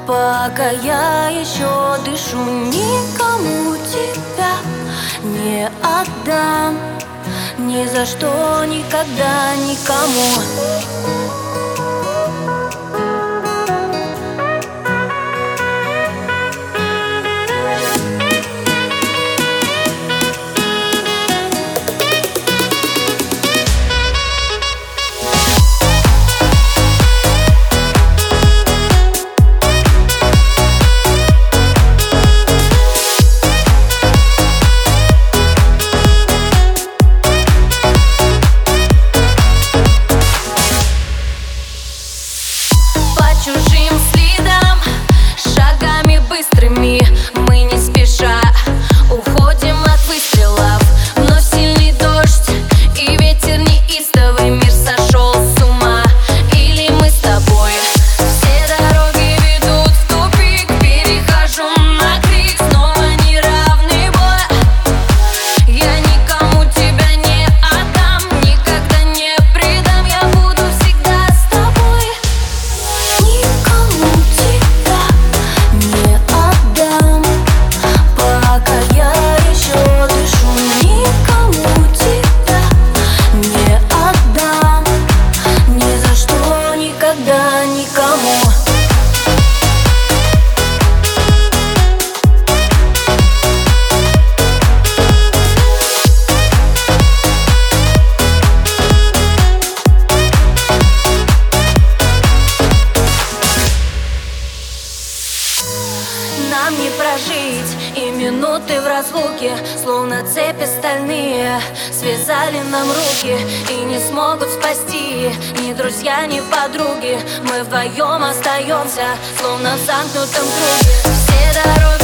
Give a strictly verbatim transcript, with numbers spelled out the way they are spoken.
Пока я еще дышу, никому тебя не отдам. Ни за что, никогда, никому. Чужим следам, шагами быстрыми, мы не спеша уходим от выстрелов. Но сильный дождь и ветер неистовый, мир сошел с ума. Или мы с тобой, все дороги ведут в тупик. Перехожу на крик, снова неравный бой. Я никому тебя не отдам, никогда не предам. Я буду всегда с тобой. Никому тебя не отдам. Пока я еще дышу, никому тебя не отдам. Ни за что, никогда, никому. Нам не прожить и минуты в разлуке, словно цепи стальные связали нам руки и не смогут спасти ни друзья, ни подруги. Мы вдвоем остаемся, словно в замкнутом круге. Все дороги